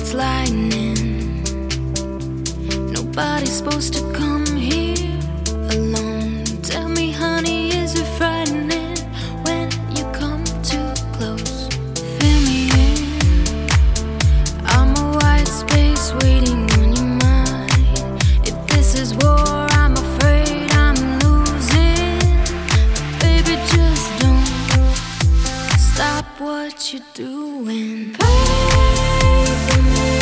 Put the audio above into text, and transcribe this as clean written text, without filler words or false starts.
it's lightning. Nobody's supposed to come here alone. Tell me, honey, is it frightening when you come too close? Fill me in. I'm a white space waiting on your mind. If this is war, I'm afraid I'm losing. Baby, just don't stop what you're doing. Pray for me.